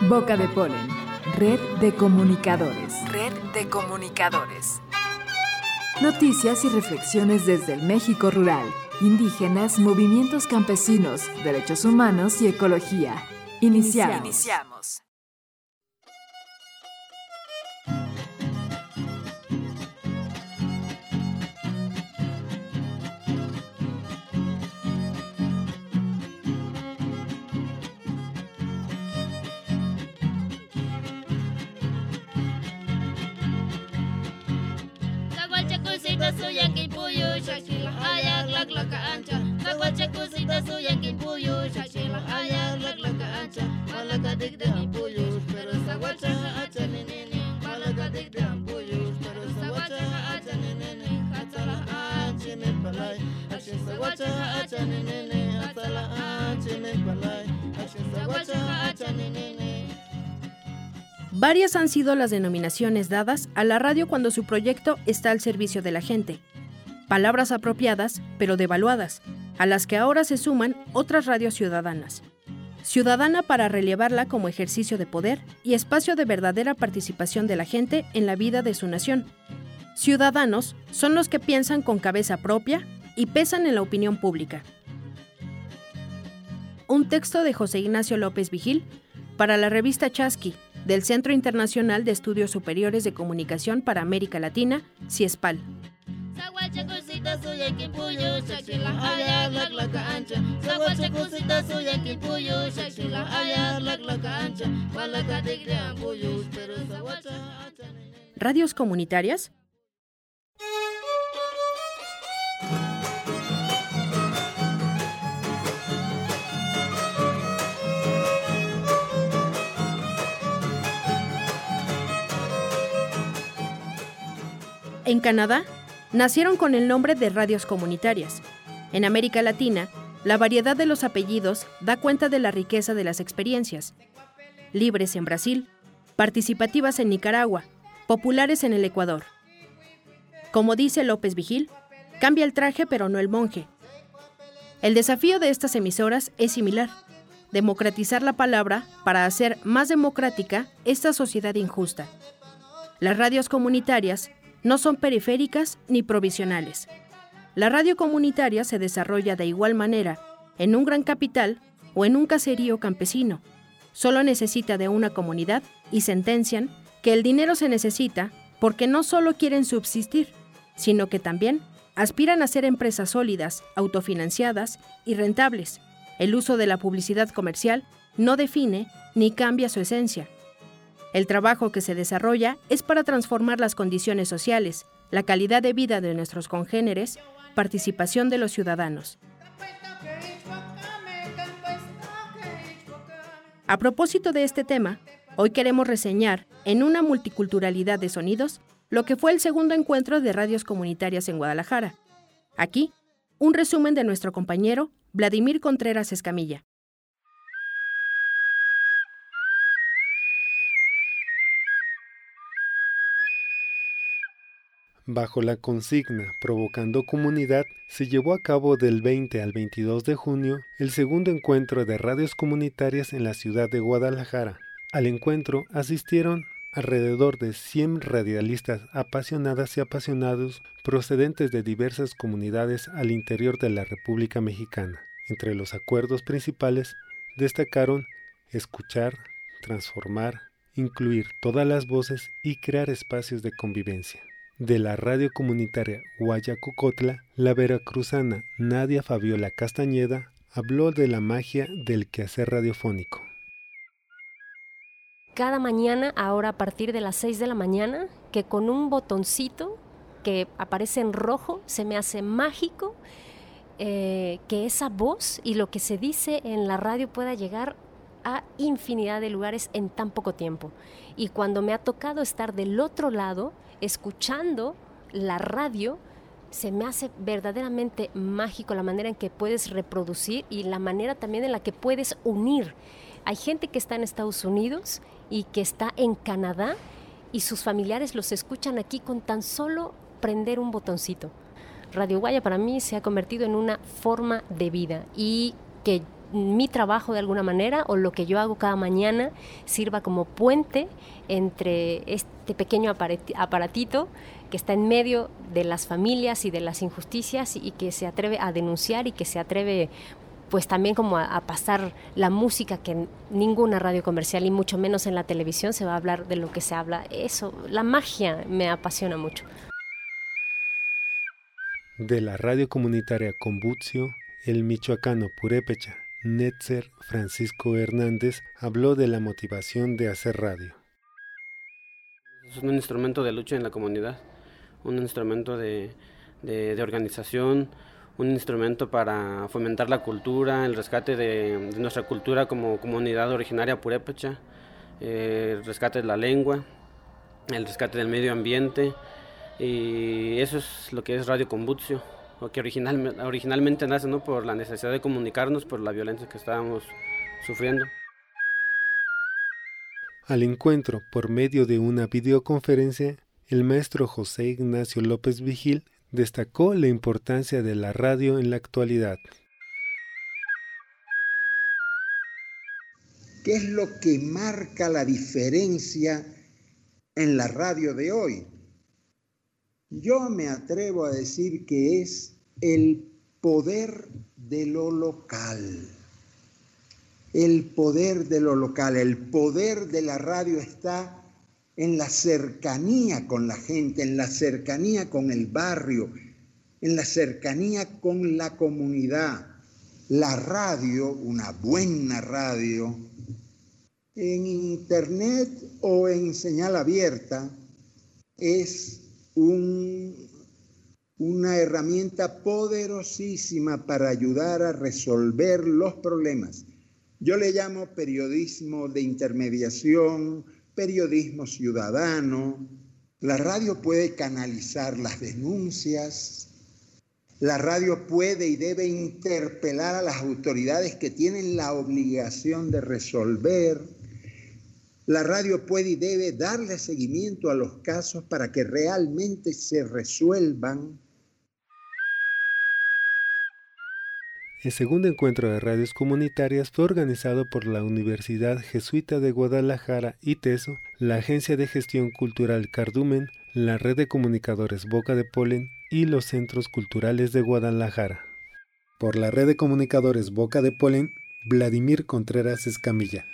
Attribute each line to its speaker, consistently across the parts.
Speaker 1: Boca de Polen, red de comunicadores. Red de comunicadores. Noticias y reflexiones desde el México rural, indígenas, movimientos campesinos, derechos humanos y ecología. Iniciamos.
Speaker 2: Varias han sido las denominaciones dadas a la radio cuando su proyecto está al servicio de la gente. Palabras apropiadas, pero devaluadas, a las que ahora se suman otras radios ciudadanas. Ciudadana para relevarla como ejercicio de poder y espacio de verdadera participación de la gente en la vida de su nación. Ciudadanos son los que piensan con cabeza propia y pesan en la opinión pública. Un texto de José Ignacio López Vigil para la revista Chasqui, del Centro Internacional de Estudios Superiores de Comunicación para América Latina, CIESPAL. ¿Radios comunitarias? En Canadá, nacieron con el nombre de radios comunitarias. En América Latina, la variedad de los apellidos da cuenta de la riqueza de las experiencias. Libres en Brasil, participativas en Nicaragua, populares en el Ecuador. Como dice López Vigil, cambia el traje pero no el monje. El desafío de estas emisoras es similar: democratizar la palabra para hacer más democrática esta sociedad injusta. Las radios comunitarias no son periféricas ni provisionales. La radio comunitaria se desarrolla de igual manera en un gran capital o en un caserío campesino. Solo necesita de una comunidad y sentencian que el dinero se necesita porque no solo quieren subsistir, sino que también aspiran a ser empresas sólidas, autofinanciadas y rentables. El uso de la publicidad comercial no define ni cambia su esencia. El trabajo que se desarrolla es para transformar las condiciones sociales, la calidad de vida de nuestros congéneres, participación de los ciudadanos. A propósito de este tema, hoy queremos reseñar, en una multiculturalidad de sonidos, lo que fue el segundo encuentro de radios comunitarias en Guadalajara. Aquí, un resumen de nuestro compañero Vladimir Contreras Escamilla.
Speaker 3: Bajo la consigna Provocando Comunidad, se llevó a cabo del 20 al 22 de junio el segundo encuentro de radios comunitarias en la ciudad de Guadalajara. Al encuentro asistieron alrededor de 100 radialistas apasionadas y apasionados procedentes de diversas comunidades al interior de la República Mexicana. Entre los acuerdos principales destacaron escuchar, transformar, incluir todas las voces y crear espacios de convivencia. De la radio comunitaria Guayacocotla, la veracruzana Nadia Fabiola Castañeda habló de la magia del quehacer radiofónico.
Speaker 4: Cada mañana, ahora a partir de las 6 de la mañana, que con un botoncito que aparece en rojo se me hace mágico que esa voz y lo que se dice en la radio pueda llegar a infinidad de lugares en tan poco tiempo. Y cuando me ha tocado estar del otro lado, escuchando la radio, se me hace verdaderamente mágico la manera en que puedes reproducir y la manera también en la que puedes unir. Hay gente que está en Estados Unidos y que está en Canadá y sus familiares los escuchan aquí con tan solo prender un botoncito. Radio Guaya para mí se ha convertido en una forma de vida y que mi trabajo de alguna manera o lo que yo hago cada mañana sirva como puente entre este pequeño aparatito que está en medio de las familias y de las injusticias y que se atreve a denunciar y que se atreve pues también como a pasar la música que en ninguna radio comercial y mucho menos en la televisión se va a hablar de lo que se habla. Eso, la magia me apasiona mucho.
Speaker 3: De la radio comunitaria Combucio, el michoacano purépecha Netzer Francisco Hernández habló de la motivación de hacer radio.
Speaker 5: Es un instrumento de lucha en la comunidad, un instrumento de organización, un instrumento para fomentar la cultura, el rescate de nuestra cultura como comunidad originaria purépecha, el rescate de la lengua, el rescate del medio ambiente, y eso es lo que es Radio Combucio, lo que originalmente nace, ¿no?, por la necesidad de comunicarnos por la violencia que estábamos sufriendo.
Speaker 3: Al encuentro, por medio de una videoconferencia, el maestro José Ignacio López Vigil destacó la importancia de la radio en la actualidad.
Speaker 6: ¿Qué es lo que marca la diferencia en la radio de hoy? Yo me atrevo a decir que es el poder de lo local. El poder de lo local, el poder de la radio está en la cercanía con la gente, en la cercanía con el barrio, en la cercanía con la comunidad. La radio, una buena radio, en internet o en señal abierta, es una herramienta poderosísima para ayudar a resolver los problemas. Yo le llamo periodismo de intermediación, periodismo ciudadano. La radio puede canalizar las denuncias. La radio puede y debe interpelar a las autoridades que tienen la obligación de resolver. La radio puede y debe darle seguimiento a los casos para que realmente se resuelvan.
Speaker 3: El segundo encuentro de radios comunitarias fue organizado por la Universidad Jesuita de Guadalajara y TESO, la Agencia de Gestión Cultural Cardumen, la Red de Comunicadores Boca de Polen y los Centros Culturales de Guadalajara. Por la Red de Comunicadores Boca de Polen, Vladimir Contreras Escamilla.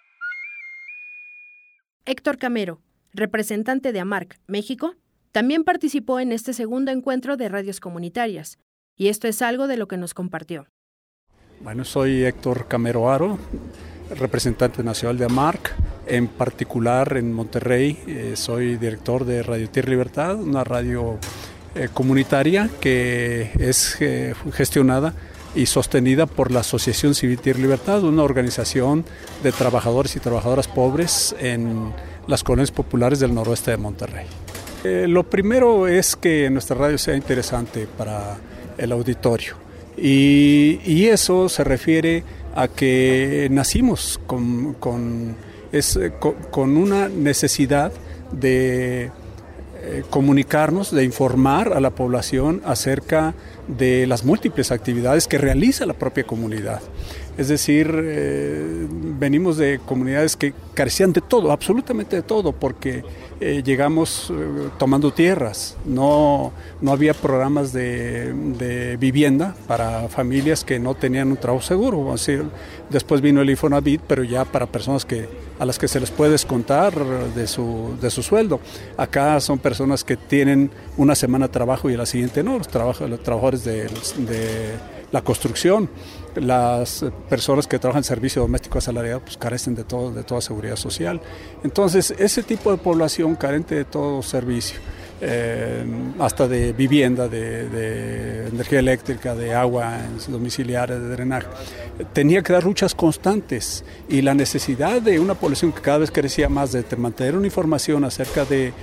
Speaker 2: Héctor Camero, representante de AMARC, México, también participó en este segundo encuentro de radios comunitarias, y esto es algo de lo que nos compartió.
Speaker 7: Bueno, soy Héctor Camero Aro, representante nacional de AMARC, en particular en Monterrey. Soy director de Radio Tierra Libertad, una radio comunitaria que es gestionada y sostenida por la Asociación Civil Tierra Libertad, una organización de trabajadores y trabajadoras pobres en las colonias populares del noroeste de Monterrey. Lo primero es que nuestra radio sea interesante para el auditorio. Y eso se refiere a que nacimos con una necesidad de comunicarnos, de informar a la población acerca de las múltiples actividades que realiza la propia comunidad. Es decir, venimos de comunidades que carecían de todo, absolutamente de todo, porque llegamos tomando tierras, no había programas de vivienda para familias que no tenían un trabajo seguro. Así, después vino el Infonavit, pero ya para personas a las que se les puede descontar de su sueldo. Acá son personas que tienen una semana de trabajo y a la siguiente no, los trabajadores de la construcción, las personas que trabajan en servicio doméstico asalariado pues carecen de toda seguridad social. Entonces, ese tipo de población carente de todo servicio, hasta de vivienda, de energía eléctrica, de agua domiciliaria, de drenaje, tenía que dar luchas constantes, y la necesidad de una población que cada vez crecía más de mantener una información acerca de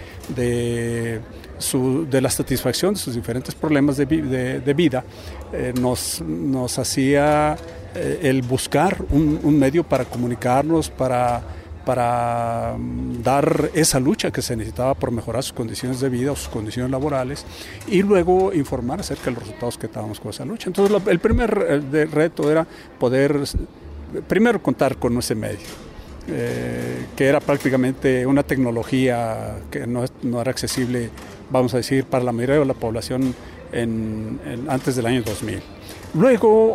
Speaker 7: la satisfacción de sus diferentes problemas de vida, nos hacía el buscar un medio para comunicarnos, para para dar esa lucha que se necesitaba por mejorar sus condiciones de vida o sus condiciones laborales, y luego informar acerca de los resultados que estábamos con esa lucha. Entonces el primer reto era poder primero contar con ese medio, que era prácticamente una tecnología que no era accesible, vamos a decir, para la mayoría de la población antes del año 2000. Luego,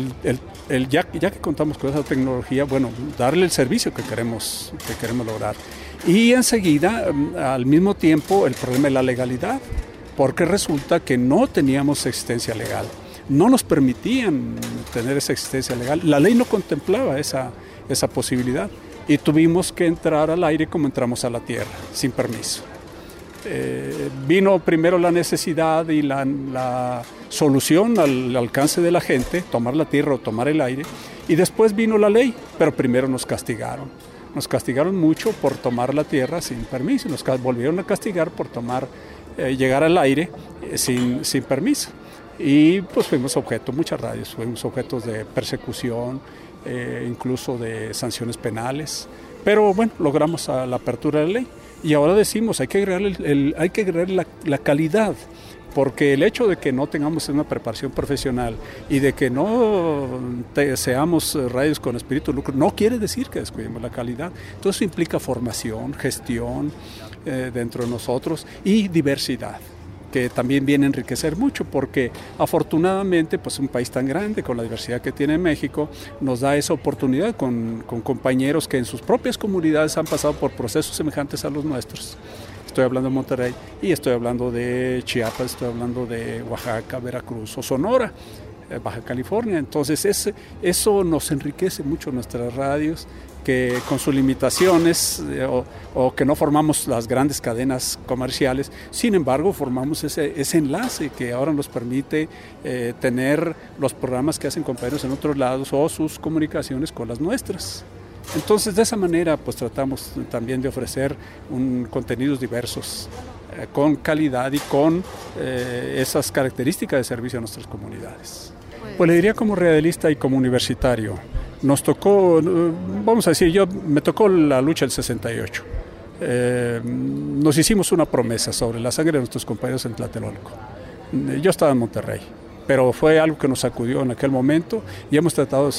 Speaker 7: ya que contamos con esa tecnología, bueno, darle el servicio que queremos lograr. Y enseguida, al mismo tiempo, el problema de la legalidad, porque resulta que no teníamos existencia legal. No nos permitían tener esa existencia legal. La ley no contemplaba esa posibilidad. Y tuvimos que entrar al aire como entramos a la tierra, sin permiso. Vino primero la necesidad y la solución al alcance de la gente, tomar la tierra o tomar el aire, y después vino la ley, pero primero nos castigaron. Nos castigaron mucho por tomar la tierra sin permiso, nos volvieron a castigar por llegar al aire sin permiso. Y pues fuimos objeto, muchas radios, fuimos objetos de persecución, incluso de sanciones penales, pero bueno, logramos la apertura de la ley. Y ahora decimos, hay que agregar la calidad, porque el hecho de que no tengamos una preparación profesional y de que no seamos radios con espíritu de lucro, no quiere decir que descuidemos la calidad. Entonces eso implica formación, gestión dentro de nosotros y diversidad, que también viene a enriquecer mucho, porque afortunadamente pues un país tan grande con la diversidad que tiene México nos da esa oportunidad con compañeros que en sus propias comunidades han pasado por procesos semejantes a los nuestros. Estoy hablando de Monterrey y estoy hablando de Chiapas, estoy hablando de Oaxaca, Veracruz o Sonora, Baja California. Entonces eso nos enriquece mucho nuestras radios, que con sus limitaciones o que no formamos las grandes cadenas comerciales, sin embargo formamos ese enlace que ahora nos permite tener los programas que hacen compañeros en otros lados o sus comunicaciones con las nuestras. Entonces de esa manera pues tratamos también de ofrecer contenidos diversos, con calidad y con esas características de servicio a nuestras comunidades. Pues le diría como radialista y como universitario. Nos tocó, vamos a decir, me tocó la lucha del 68. Nos hicimos una promesa sobre la sangre de nuestros compañeros en Tlatelolco. Yo estaba en Monterrey, pero fue algo que nos sacudió en aquel momento y hemos tratado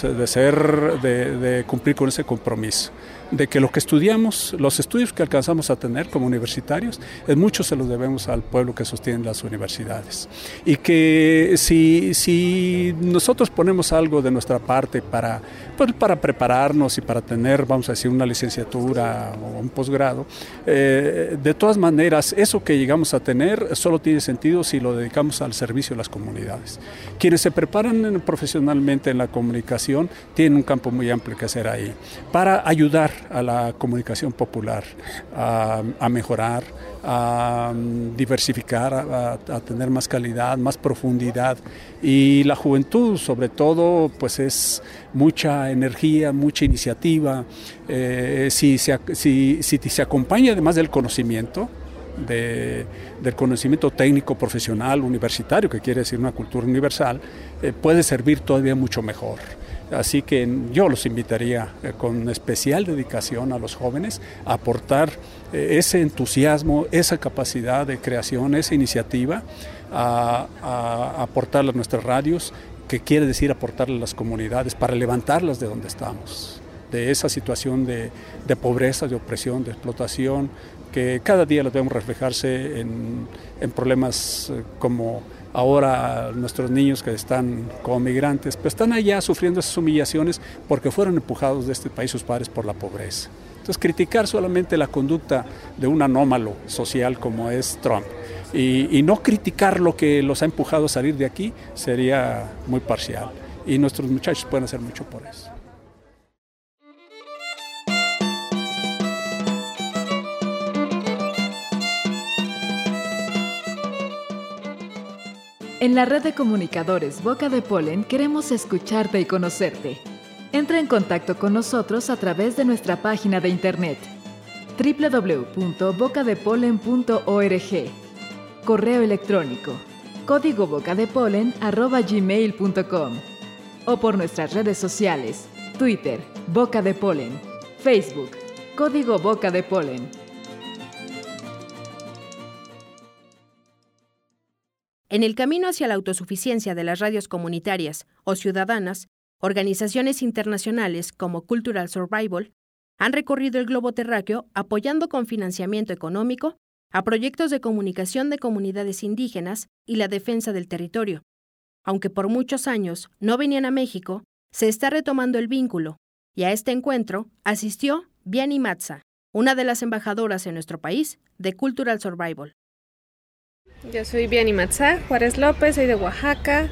Speaker 7: de cumplir con ese compromiso, de que lo que estudiamos, los estudios que alcanzamos a tener como universitarios, en muchos se los debemos al pueblo que sostiene las universidades. Y que si nosotros ponemos algo de nuestra parte para prepararnos y para tener, vamos a decir, una licenciatura o un posgrado, de todas maneras, eso que llegamos a tener solo tiene sentido si lo dedicamos al servicio de las comunidades. Quienes se preparan profesionalmente en la comunicación tienen un campo muy amplio que hacer ahí, para ayudar a la comunicación popular a mejorar, a diversificar, a tener más calidad, más profundidad. Y la juventud, sobre todo, pues es mucha energía, mucha iniciativa. Si se acompaña además del conocimiento, del conocimiento técnico, profesional, universitario, que quiere decir una cultura universal, puede servir todavía mucho mejor. Así que yo los invitaría con especial dedicación a los jóvenes a aportar ese entusiasmo, esa capacidad de creación, esa iniciativa, a aportarle a nuestras radios, que quiere decir aportarle a las comunidades para levantarlas de donde estamos, de esa situación de pobreza, de opresión, de explotación, que cada día las vemos reflejarse en problemas como ahora nuestros niños que están como migrantes, pues están allá sufriendo esas humillaciones porque fueron empujados de este país sus padres por la pobreza. Entonces criticar solamente la conducta de un anómalo social como es Trump y no criticar lo que los ha empujado a salir de aquí sería muy parcial, y nuestros muchachos pueden hacer mucho por eso.
Speaker 1: En la red de comunicadores Boca de Polen queremos escucharte y conocerte. Entra en contacto con nosotros a través de nuestra página de internet www.bocadepolen.org, correo electrónico código bocadepolen@gmail.com o por nuestras redes sociales, Twitter, Boca de Polen, Facebook, Código Boca de Polen.
Speaker 2: En el camino hacia la autosuficiencia de las radios comunitarias o ciudadanas, organizaciones internacionales como Cultural Survival han recorrido el globo terráqueo apoyando con financiamiento económico a proyectos de comunicación de comunidades indígenas y la defensa del territorio. Aunque por muchos años no venían a México, se está retomando el vínculo, y a este encuentro asistió Vianney Matza, una de las embajadoras en nuestro país de Cultural Survival.
Speaker 8: Yo soy Vianney Matza Juárez López, soy de Oaxaca,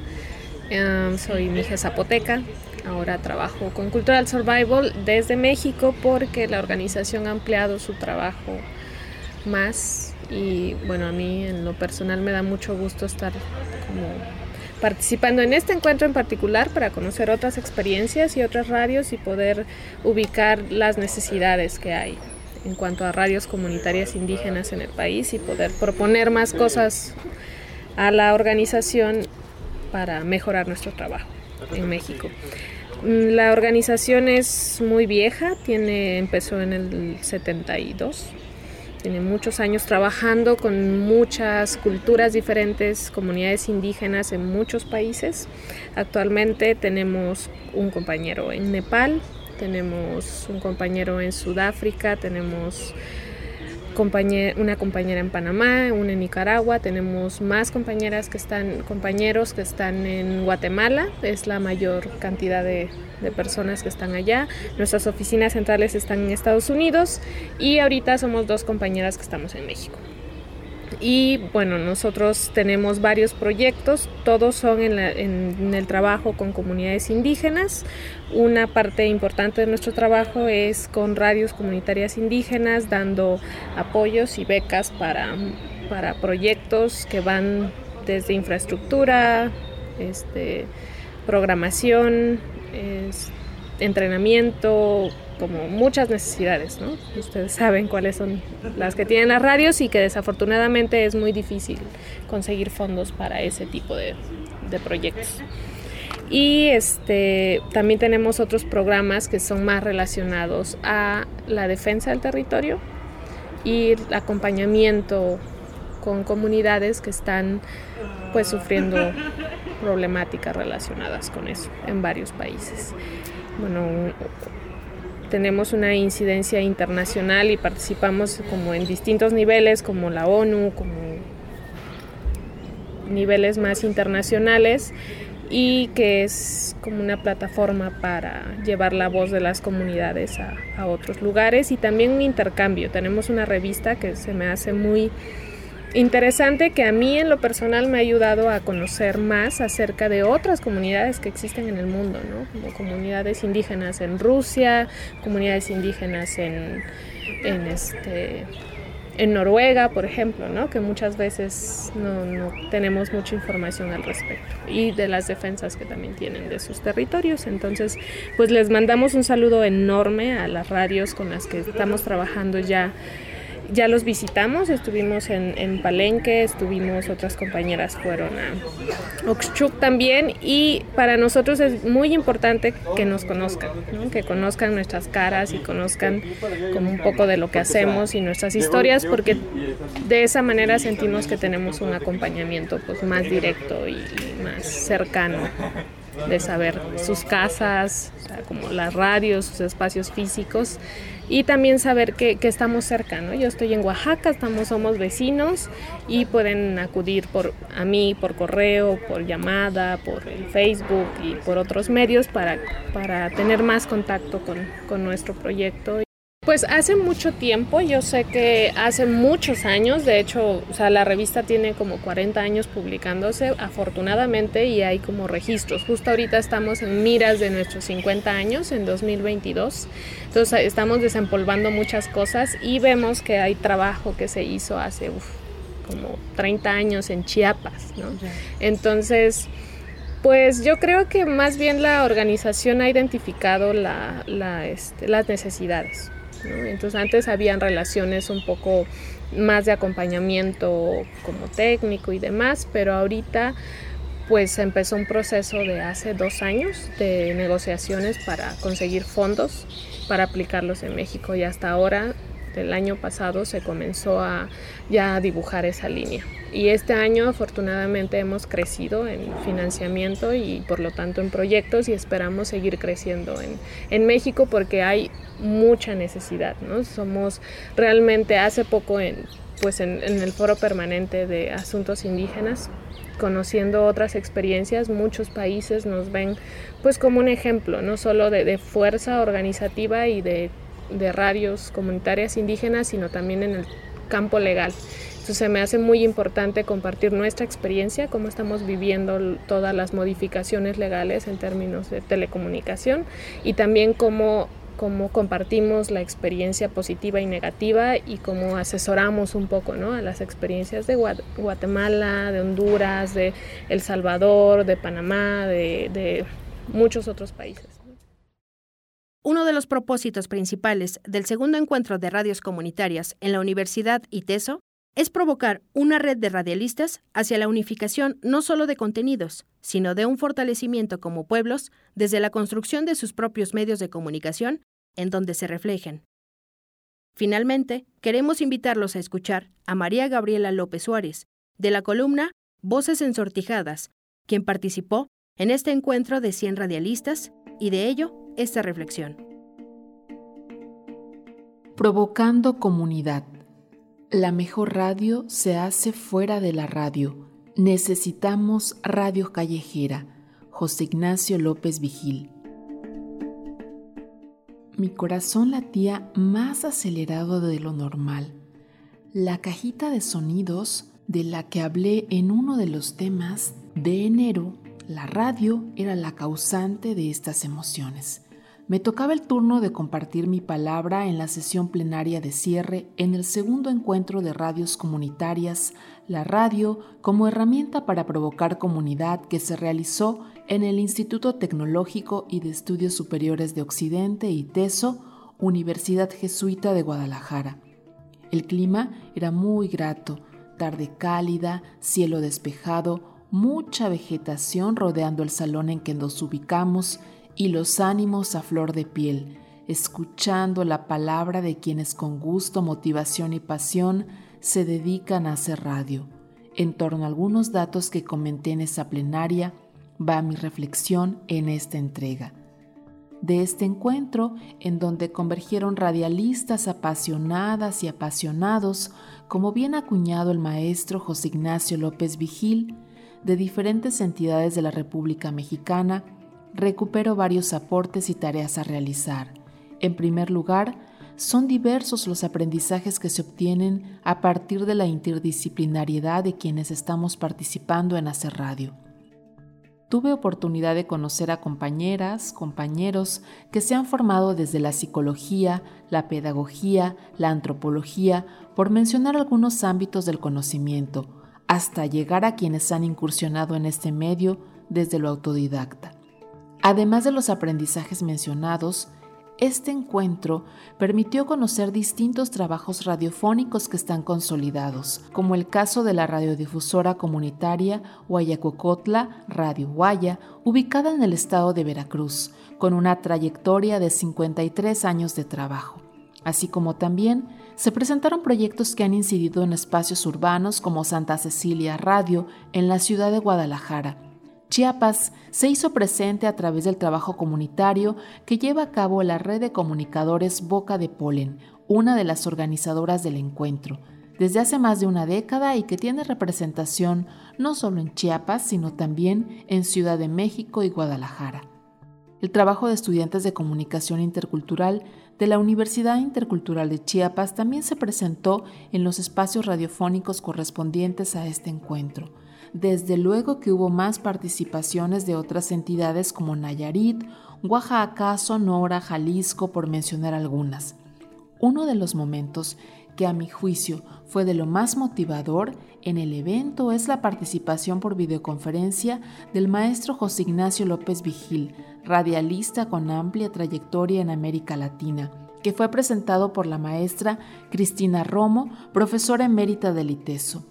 Speaker 8: soy mije zapoteca. Ahora trabajo con Cultural Survival desde México porque la organización ha ampliado su trabajo más y bueno, a mí en lo personal me da mucho gusto estar como participando en este encuentro en particular para conocer otras experiencias y otras radios y poder ubicar las necesidades que hay en cuanto a radios comunitarias indígenas en el país y poder proponer más cosas a la organización para mejorar nuestro trabajo en México. La organización es muy vieja, empezó en el 72, tiene muchos años trabajando con muchas culturas diferentes, comunidades indígenas en muchos países. Actualmente tenemos un compañero en Nepal, tenemos un compañero en Sudáfrica, tenemos una compañera en Panamá, una en Nicaragua, tenemos más compañeros que están en Guatemala, es la mayor cantidad de personas que están allá. Nuestras oficinas centrales están en Estados Unidos y ahorita somos 2 compañeras que estamos en México. Y bueno, nosotros tenemos varios proyectos, todos son en el trabajo con comunidades indígenas. Una parte importante de nuestro trabajo es con radios comunitarias indígenas, dando apoyos y becas para proyectos que van desde infraestructura, programación, entrenamiento, como muchas necesidades, ¿no? Ustedes saben cuáles son las que tienen las radios y que desafortunadamente es muy difícil conseguir fondos para ese tipo de proyectos. Y también tenemos otros programas que son más relacionados a la defensa del territorio y el acompañamiento con comunidades que están pues sufriendo problemáticas relacionadas con eso en varios países. Bueno, tenemos una incidencia internacional y participamos como en distintos niveles, como la ONU, como niveles más internacionales, y que es como una plataforma para llevar la voz de las comunidades a otros lugares, y también un intercambio. Tenemos una revista que se me hace muy interesante, que a mí en lo personal me ha ayudado a conocer más acerca de otras comunidades que existen en el mundo, ¿no? Como comunidades indígenas en Rusia, comunidades indígenas en Noruega, por ejemplo, ¿no? Que muchas veces no tenemos mucha información al respecto, y de las defensas que también tienen de sus territorios. Entonces, pues les mandamos un saludo enorme a las radios con las que estamos trabajando ya. Ya los visitamos, estuvimos en Palenque, otras compañeras fueron a Oxchuc también, y para nosotros es muy importante que nos conozcan, ¿no? Que conozcan nuestras caras y conozcan como un poco de lo que hacemos y nuestras historias, porque de esa manera sentimos que tenemos un acompañamiento pues más directo y más cercano, de saber sus casas, o sea, como las radios, sus espacios físicos, y también saber que estamos cerca, ¿no? Yo estoy en Oaxaca, somos vecinos, y pueden acudir a mí por correo, por llamada, por el Facebook y por otros medios para tener más contacto con nuestro proyecto. Pues hace mucho tiempo, yo sé que hace muchos años, de hecho, o sea, la revista tiene como 40 años publicándose, afortunadamente, y hay como registros. Justo ahorita estamos en miras de nuestros 50 años, en 2022. Entonces estamos desempolvando muchas cosas y vemos que hay trabajo que se hizo hace como 30 años en Chiapas, ¿no? Entonces, pues yo creo que más bien la organización ha identificado las necesidades, ¿no? Entonces antes habían relaciones un poco más de acompañamiento como técnico y demás, pero ahorita pues empezó un proceso de hace 2 años de negociaciones para conseguir fondos para aplicarlos en México, y hasta ahora, el año pasado, se comenzó a dibujar esa línea. Y este año afortunadamente hemos crecido en financiamiento y por lo tanto en proyectos, y esperamos seguir creciendo en México porque hay mucha necesidad, ¿no? Somos realmente hace poco en el Foro Permanente de Asuntos Indígenas, conociendo otras experiencias, muchos países nos ven pues como un ejemplo, no solo de fuerza organizativa y de radios comunitarias indígenas, sino también en el campo legal. Entonces se me hace muy importante compartir nuestra experiencia, cómo estamos viviendo todas las modificaciones legales en términos de telecomunicación, y también cómo compartimos la experiencia positiva y negativa, y cómo asesoramos un poco, ¿no?, a las experiencias de Guatemala, de Honduras, de El Salvador, de Panamá, de muchos otros países.
Speaker 2: Uno de los propósitos principales del segundo encuentro de radios comunitarias en la Universidad ITESO es provocar una red de radialistas hacia la unificación no solo de contenidos, sino de un fortalecimiento como pueblos desde la construcción de sus propios medios de comunicación en donde se reflejen. Finalmente, queremos invitarlos a escuchar a María Gabriela López Suárez, de la columna Voces Ensortijadas, quien participó en este encuentro de 100 radialistas, y de ello esta reflexión.
Speaker 1: Provocando comunidad. La mejor radio se hace fuera de la radio. Necesitamos radio callejera. José Ignacio López Vigil. Mi corazón latía más acelerado de lo normal. La cajita de sonidos de la que hablé en uno de los temas de enero, la radio era la causante de estas emociones. Me tocaba el turno de compartir mi palabra en la sesión plenaria de cierre en el segundo encuentro de radios comunitarias, la radio como herramienta para provocar comunidad, que se realizó en el Instituto Tecnológico y de Estudios Superiores de Occidente, ITESO, Universidad Jesuita de Guadalajara. El clima era muy grato, tarde cálida, cielo despejado, mucha vegetación rodeando el salón en que nos ubicamos, y los ánimos a flor de piel, escuchando la palabra de quienes con gusto, motivación y pasión se dedican a hacer radio. En torno a algunos datos que comenté en esa plenaria, va mi reflexión en esta entrega. De este encuentro, en donde convergieron radialistas apasionadas y apasionados, como bien acuñado el maestro José Ignacio López Vigil, de diferentes entidades de la República Mexicana, recupero varios aportes y tareas a realizar. En primer lugar, son diversos los aprendizajes que se obtienen a partir de la interdisciplinariedad de quienes estamos participando en hacer radio. Tuve oportunidad de conocer a compañeras, compañeros que se han formado desde la psicología, la pedagogía, la antropología, por mencionar algunos ámbitos del conocimiento, hasta llegar a quienes han incursionado en este medio desde lo autodidacta. Además de los aprendizajes mencionados, este encuentro permitió conocer distintos trabajos radiofónicos que están consolidados, como el caso de la radiodifusora comunitaria Huayacocotla, Radio Huaya, ubicada en el estado de Veracruz, con una trayectoria de 53 años de trabajo. Así como también se presentaron proyectos que han incidido en espacios urbanos como Santa Cecilia Radio en la ciudad de Guadalajara. Chiapas se hizo presente a través del trabajo comunitario que lleva a cabo la red de comunicadores Boca de Polen, una de las organizadoras del encuentro, desde hace más de una década y que tiene representación no solo en Chiapas, sino también en Ciudad de México y Guadalajara. El trabajo de estudiantes de comunicación intercultural de la Universidad Intercultural de Chiapas también se presentó en los espacios radiofónicos correspondientes a este encuentro. Desde luego que hubo más participaciones de otras entidades como Nayarit, Oaxaca, Sonora, Jalisco, por mencionar algunas. Uno de los momentos que a mi juicio fue de lo más motivador en el evento es la participación por videoconferencia del maestro José Ignacio López Vigil, radialista con amplia trayectoria en América Latina, que fue presentado por la maestra Cristina Romo, profesora emérita del ITESO.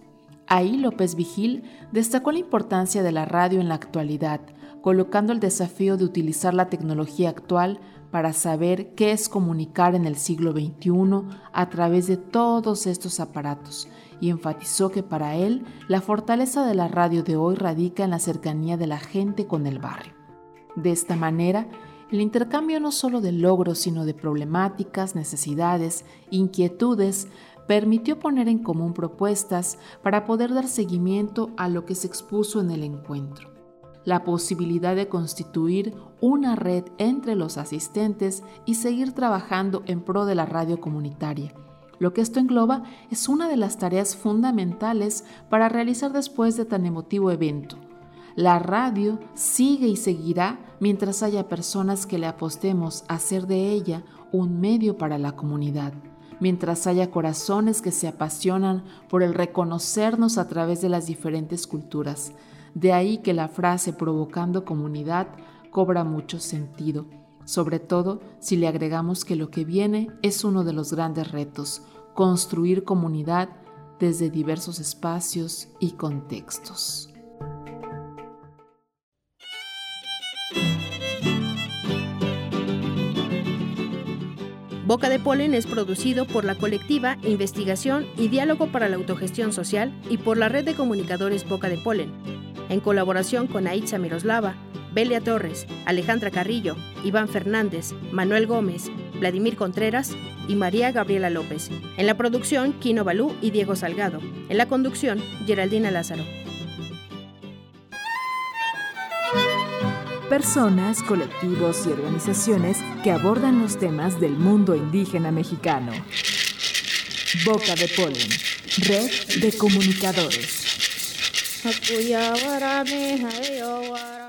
Speaker 9: Ahí López Vigil destacó la importancia de la radio en la actualidad, colocando el desafío de utilizar la tecnología actual para saber qué es comunicar en el siglo XXI a través de todos estos aparatos, y enfatizó que para él la fortaleza de la radio de hoy radica en la cercanía de la gente con el barrio. De esta manera, el intercambio no solo de logros, sino de problemáticas, necesidades, inquietudes, permitió poner en común propuestas para poder dar seguimiento a lo que se expuso en el encuentro. La posibilidad de constituir una red entre los asistentes y seguir trabajando en pro de la radio comunitaria. Lo que esto engloba es una de las tareas fundamentales para realizar después de tan emotivo evento. La radio sigue y seguirá mientras haya personas que le apostemos a hacer de ella un medio para la comunidad, mientras haya corazones que se apasionan por el reconocernos a través de las diferentes culturas. De ahí que la frase provocando comunidad cobra mucho sentido, sobre todo si le agregamos que lo que viene es uno de los grandes retos, construir comunidad desde diversos espacios y contextos.
Speaker 2: Boca de Polen es producido por la colectiva Investigación y Diálogo para la Autogestión Social y por la Red de Comunicadores Boca de Polen, en colaboración con Aitza Miroslava, Belia Torres, Alejandra Carrillo, Iván Fernández, Manuel Gómez, Vladimir Contreras y María Gabriela López. En la producción, Kino Balú y Diego Salgado. En la conducción, Geraldina Lázaro.
Speaker 1: Personas, colectivos y organizaciones que abordan los temas del mundo indígena mexicano. Boca de Polen, Red de Comunicadores.